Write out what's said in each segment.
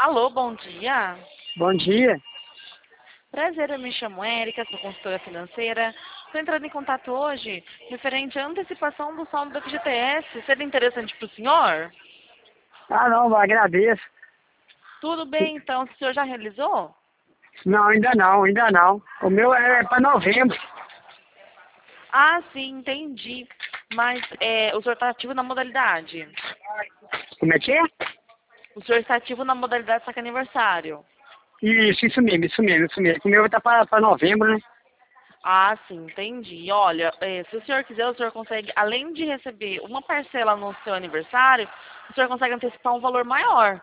Alô, bom dia. Bom dia. Prazer, eu me chamo Érica, sou consultora financeira. Estou entrando em contato hoje referente à antecipação do saldo do FGTS. Seria interessante para o senhor? Ah, não, agradeço. Tudo bem, então. O senhor já realizou? Não, ainda não. O meu é para novembro. Ah, sim, entendi. Mas o senhor está ativo na modalidade? Como é que é? O senhor está ativo na modalidade saque aniversário? Isso mesmo. O meu tá para novembro, né? Ah, sim, entendi. Olha, se o senhor quiser, o senhor consegue, além de receber uma parcela no seu aniversário, o senhor consegue antecipar um valor maior.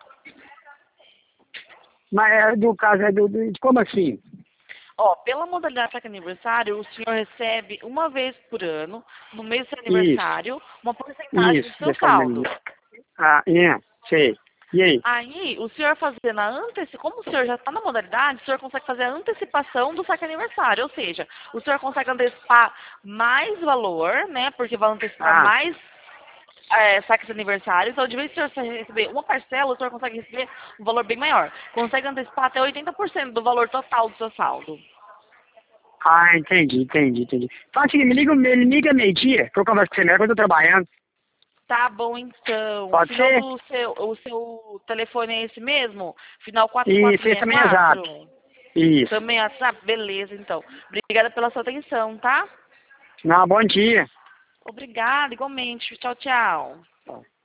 Mas do caso como assim? Ó, pela modalidade saque aniversário, o senhor recebe uma vez por ano, no mês do seu Isso, aniversário, uma porcentagem do seu dessa saldo. maneira. Ah, sei. E aí? Aí, o senhor fazendo a como o senhor já está na modalidade, o senhor consegue fazer a antecipação do saque aniversário, ou seja, o senhor consegue antecipar mais valor, né, porque vai antecipar Ah, mais saques de aniversário, então de vez em o senhor receber uma parcela, o senhor consegue receber um valor bem maior. Consegue antecipar até 80% do valor total do seu saldo. entendi. Fala assim, me liga meio-dia, que eu converso com você melhor quando eu tô trabalhando. Tá bom, então. O Pode final ser? do seu telefone é esse mesmo? Final Isso, esse também é exato. 4464? Isso. Também é WhatsApp? Beleza, então. Obrigada pela sua atenção, tá? Não, bom dia. Obrigada, igualmente. Tchau, tchau.